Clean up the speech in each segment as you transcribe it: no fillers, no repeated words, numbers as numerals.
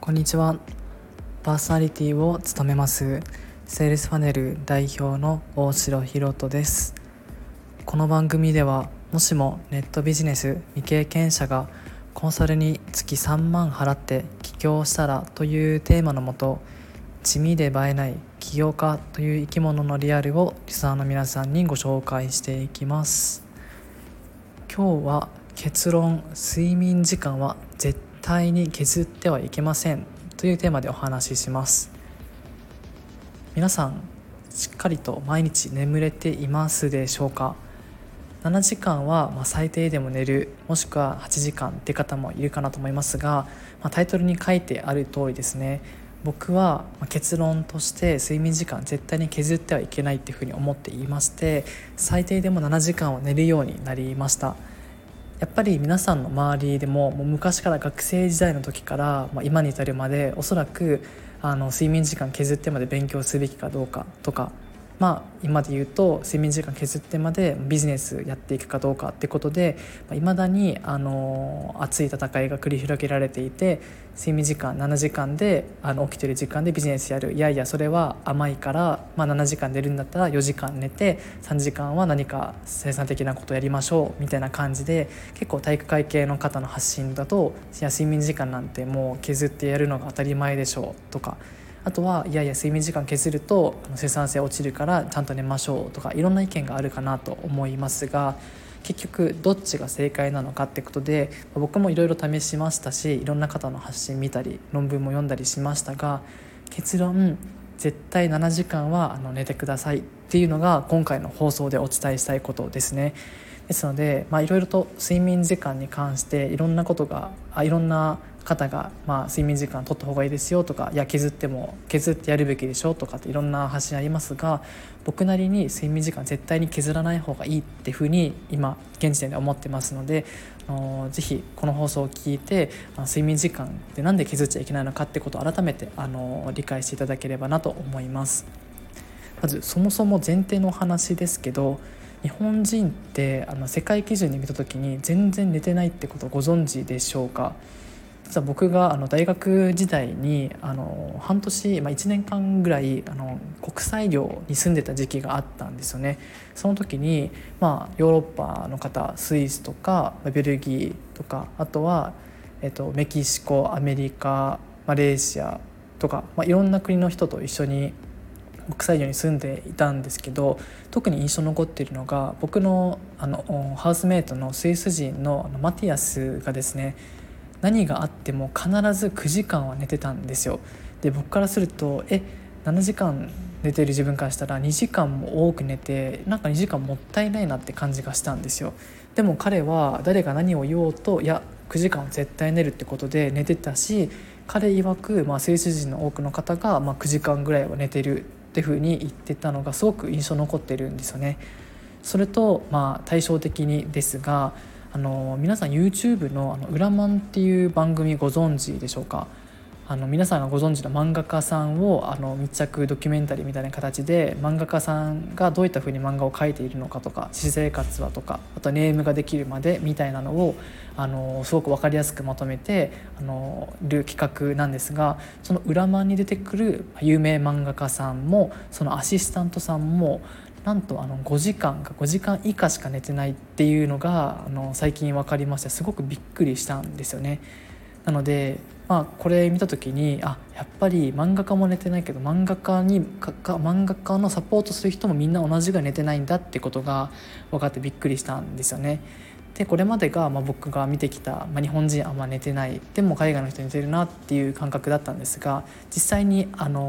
こんにちは。パーソナリティを務めますセールスパネル代表の大城博人です。この番組ではもしもネットビジネス未経験者がコンサルに月3万払って起業したらというテーマのもと、地味で映えない起業家という生き物のリアルをリスナーの皆さんにご紹介していきます。今日は結論、睡眠時間は絶対に削ってはいけませんというテーマでお話しします。皆さんしっかりと毎日眠れていますでしょうか。7時間は最低でも寝る、もしくは8時間って方もいるかなと思いますが、タイトルに書いてある通りですね、僕は結論として睡眠時間絶対に削ってはいけないっていうふうに思っていまして、最低でも7時間は寝るようになりました。やっぱり皆さんの周りでも昔から学生時代の時から、今に至るまでおそらく睡眠時間削ってまで勉強すべきかどうかとか、今で言うと睡眠時間削ってまでビジネスやっていくかどうかってことで、未だに熱い戦いが繰り広げられていて、睡眠時間7時間で起きてる時間でビジネスやる、いやいやそれは甘いから、7時間寝るんだったら4時間寝て3時間は何か生産的なことをやりましょうみたいな感じで、結構体育会系の方の発信だと、いや睡眠時間なんてもう削ってやるのが当たり前でしょうとか、あとはいやいや睡眠時間削ると生産性落ちるからちゃんと寝ましょうとか、いろんな意見があるかなと思いますが、結局どっちが正解なのかってことで、僕もいろいろ試しましたし、いろんな方の発信見たり論文も読んだりしましたが、結論絶対7時間は寝てくださいっていうのが今回の放送でお伝えしたいことですね。ですので、いろいろと睡眠時間に関していろんな方が、睡眠時間取った方がいいですよとか、いや削ってやるべきでしょとかっていろんな発信ありますが、僕なりに睡眠時間絶対に削らない方がいいっていうふうに今現時点で思ってますので、ぜひこの放送を聞いて睡眠時間でなんで削っちゃいけないのかってことを改めて理解していただければなと思います。まずそもそも前提の話ですけど、日本人って世界基準で見た時に全然寝てないってことをご存知でしょうか。実は僕が大学時代に半年、1年間ぐらい国際寮に住んでた時期があったんですよね。その時に、ヨーロッパの方、スイスとかベルギーとか、あとは、メキシコ、アメリカ、マレーシアとか、いろんな国の人と一緒に国際寮に住んでいたんですけど、特に印象に残っているのが僕のハウスメイトのスイス人のマティアスがですね、何があっても必ず9時間は寝てたんですよ。で、僕からすると7時間寝てる自分からしたら2時間も多く寝て、なんか2時間もったいないなって感じがしたんですよ。でも彼は誰が何を言おうと、いや9時間は絶対寝るってことで寝てたし、彼曰く、スイス人の多くの方が、9時間ぐらいは寝てるっていう風に言ってたのがすごく印象に残ってるんですよね。それと対照的にですが、皆さん YouTube のウラマンっていう番組ご存知でしょうか。皆さんがご存知の漫画家さんを密着ドキュメンタリーみたいな形で、漫画家さんがどういった風に漫画を描いているのかとか、私生活はとか、あとネームができるまでみたいなのをすごく分かりやすくまとめてる企画なんですが、そのウラマンに出てくる有名漫画家さんもそのアシスタントさんもなんと5時間か5時間以下しか寝てないっていうのが最近分かりまして、すごくびっくりしたんですよね。なので、これ見た時にやっぱり漫画家も寝てないけど漫画家のサポートする人もみんな同じぐらい寝てないんだってことが分かってびっくりしたんですよね。でこれまでが僕が見てきた、日本人あんま寝てない、でも海外の人寝てるなっていう感覚だったんですが、実際に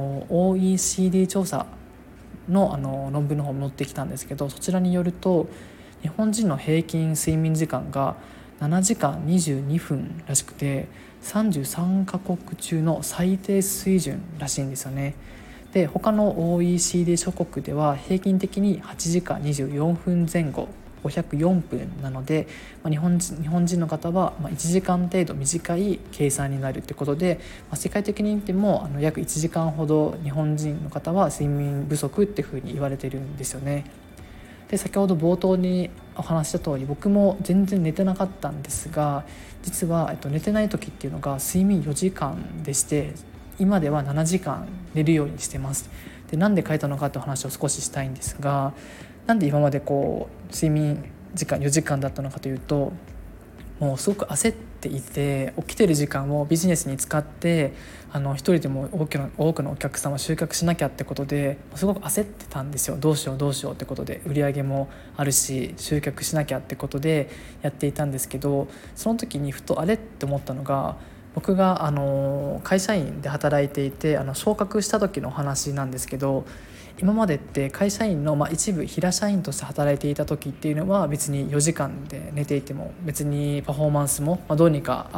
OECD 調査の論文の方を持ってきたんですけど、そちらによると日本人の平均睡眠時間が7時間22分らしくて、33カ国中の最低水準らしいんですよね。で他の OECD 諸国では平均的に8時間24分前後504分なので、日本人の方は1時間程度短い計算になるということで、世界的に見ても約1時間ほど日本人の方は睡眠不足っていうふうに言われてるんですよね。 で先ほど冒頭にお話した通り僕も全然寝てなかったんですが、実は、寝てない時っていうのが睡眠4時間でして、今では7時間寝るようにしてます。でなんで変えたのかという話を少ししたいんですが、なんで今まで睡眠時間4時間だったのかというと、もうすごく焦っていて、起きてる時間をビジネスに使って一人でも多くのお客様を集客しなきゃってことですごく焦ってたんですよ。どうしようってことで、売り上げもあるし集客しなきゃってことでやっていたんですけど、その時にふとあれって思ったのが、僕が会社員で働いていて昇格した時のお話なんですけど、今までって会社員の、一部平社員として働いていた時っていうのは別に4時間で寝ていても別にパフォーマンスも、どうにか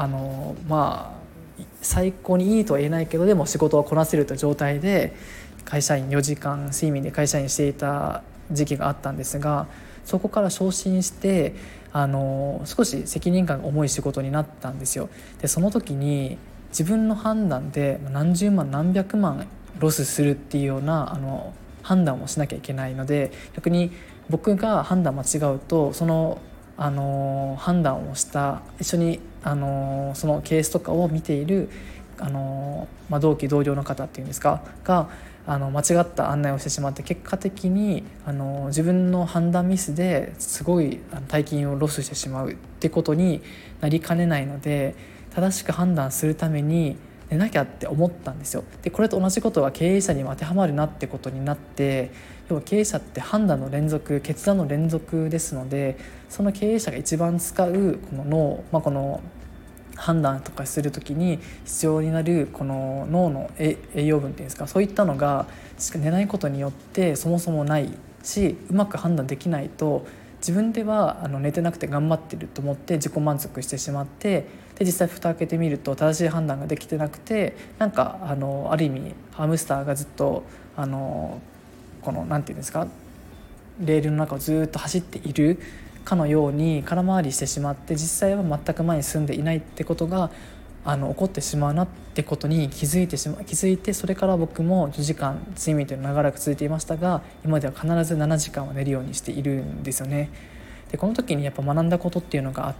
最高にいいとは言えないけど、でも仕事をこなせるという状態で会社員4時間睡眠で会社員していた時期があったんですが、そこから昇進して少し責任感が重い仕事になったんですよ。でその時に自分の判断で何十万何百万ロスするっていうような判断をしなきゃいけないので、逆に僕が判断間違うとその判断をした一緒にそのケースとかを見ている同期同僚の方っていうんですかが間違った案内をしてしまって、結果的に自分の判断ミスですごい大金をロスしてしまうってことになりかねないので、正しく判断するために寝なきゃって思ったんですよ。でこれと同じことが経営者にも当てはまるなってことになって、要は経営者って判断の連続、決断の連続ですので、その経営者が一番使うこの脳、この判断とかするときに必要になるこの脳の栄養分っていうんですか、そういったのがしか寝ないことによってそもそもないし、うまく判断できないと自分では寝てなくて頑張ってると思って自己満足してしまって、で実際蓋開けてみると正しい判断ができてなくて、なんかある意味ハムスターがずっとこのなんていうんですか、レールの中をずっと走っているかのように空回りしてしまって、実際は全く前に進んでいないってことが起こってしまうなってことに気づいて、それから僕も4時間睡眠というのが長らく続いていましたが、今では必ず7時間は寝るようにしているんですよね。でこの時にやっぱ学んだことっていうのがあって、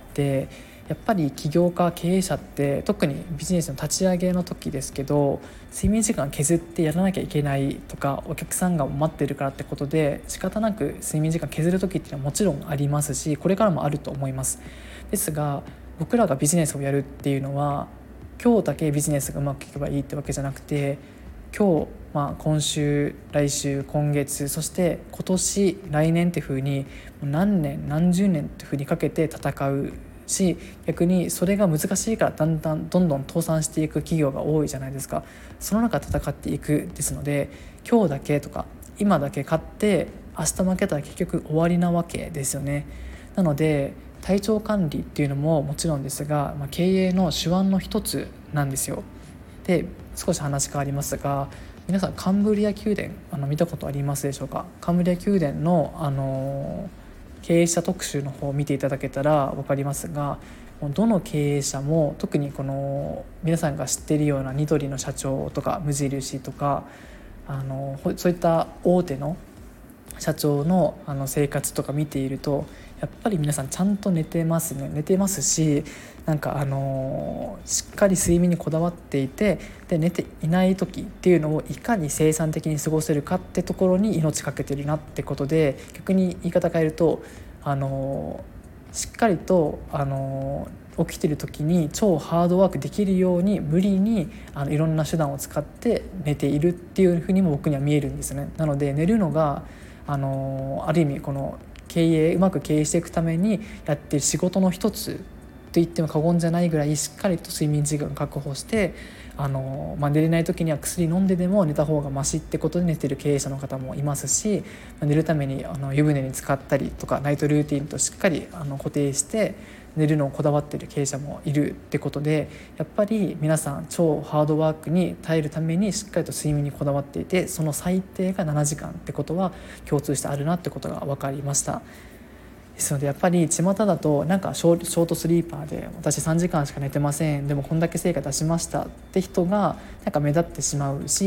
やっぱり起業家経営者って特にビジネスの立ち上げの時ですけど、睡眠時間削ってやらなきゃいけないとか、お客さんが待ってるからってことで仕方なく睡眠時間削る時っていうのはもちろんありますし、これからもあると思います。ですが僕らがビジネスをやるっていうのは、今日だけビジネスがうまくいけばいいってわけじゃなくて、今日、今週来週今月そして今年来年っていう風に何年何十年っていう風にかけて戦うし、逆にそれが難しいからどんどん倒産していく企業が多いじゃないですか。その中で戦っていくですので、今日だけとか今だけ勝って明日負けたら結局終わりなわけですよね。なので体調管理っていうのももちろんですが、経営の手腕の一つなんですよ。で少し話変わりますが、皆さんカンブリア宮殿見たことありますでしょうか。カンブリア宮殿の経営者特集の方を見ていただけたら分かりますが、どの経営者も特にこの皆さんが知っているようなニトリの社長とか無印とかそういった大手の社長の生活とか見ていると、やっぱり皆さんちゃんと寝てますね。寝てますし、なんかしっかり睡眠にこだわっていて、で寝ていない時っていうのをいかに生産的に過ごせるかってところに命かけてるなってことで、逆に言い方変えるとしっかりと起きてる時に超ハードワークできるように無理にいろんな手段を使って寝ているっていうふうにも僕には見えるんですね。なので寝るのがある意味このうまく経営していくためにやっている仕事の一つと言っても過言じゃないぐらいしっかりと睡眠時間を確保して寝れない時には薬飲んででも寝た方がマシってことで寝てる経営者の方もいますし、寝るために湯船に浸かったりとかナイトルーティンとしっかり固定して寝るのをこだわっている経営者もいるってことで、やっぱり皆さん超ハードワークに耐えるためにしっかりと睡眠にこだわっていて、その最低が7時間ってことは共通してあるなってことが分かりました。ですのでやっぱり巷だとなんかショートスリーパーで私3時間しか寝てません、でもこんだけ成果出しましたって人がなんか目立ってしまうし、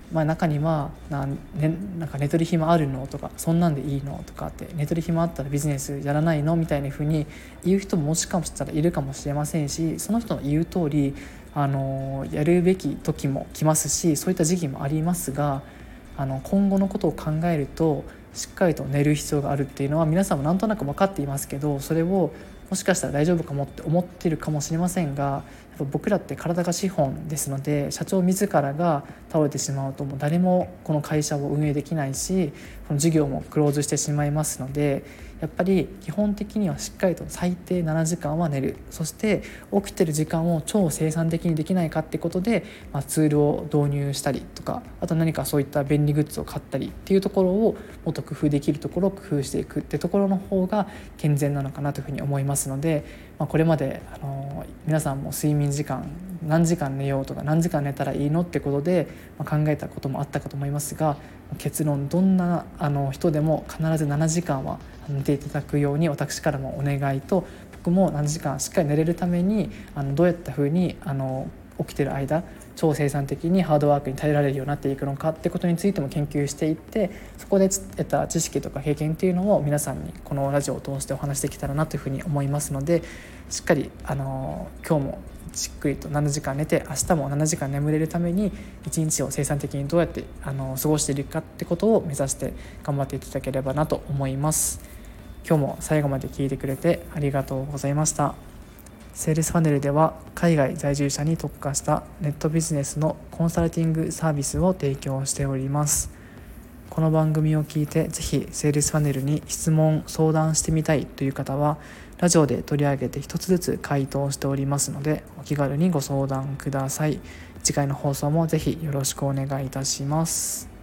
中にはなんか寝取り暇あるのとか、そんなんでいいのとかって、寝取り暇あったらビジネスやらないのみたいな風に言う人ももしかしたらいるかもしれませんし、その人の言う通りやるべき時も来ますし、そういった時期もありますが、今後のことを考えるとしっかりと寝る必要があるっていうのは皆さんもなんとなく分かっていますけど、それをもしかしたら大丈夫かもって思ってるかもしれませんが、やっぱ僕らって体が資本ですので、社長自らが倒れてしまうともう誰もこの会社を運営できないし、この事業もクローズしてしまいますので、やっぱり基本的にはしっかりと最低7時間は寝る、そして起きてる時間を超生産的にできないかってことで、ツールを導入したりとか、あと何かそういった便利グッズを買ったりっていうところをもっと工夫できるところを工夫していくってところの方が健全なのかなというふうに思いますので、これまで皆さんも睡眠時間何時間寝ようとか何時間寝たらいいのってことで考えたこともあったかと思いますが、結論どんな人でも必ず7時間は寝ていただくように私からもお願いと、僕も7時間しっかり寝れるためにどうやったふうに起きてる間超生産的にハードワークに耐えられるようになっていくのかってことについても研究していって、そこで得た知識とか経験っていうのを皆さんにこのラジオを通してお話しできたらなというふうに思いますので、しっかり今日もじっくりと7時間寝て、明日も7時間眠れるために一日を生産的にどうやって過ごしているかってことを目指して頑張っていただければなと思います。今日も最後まで聞いてくれてありがとうございました。セールスファネルでは海外在住者に特化したネットビジネスのコンサルティングサービスを提供しております。この番組を聞いてぜひセールスファネルに質問相談してみたいという方はラジオで取り上げて一つずつ回答しておりますので、お気軽にご相談ください。次回の放送もぜひよろしくお願いいたします。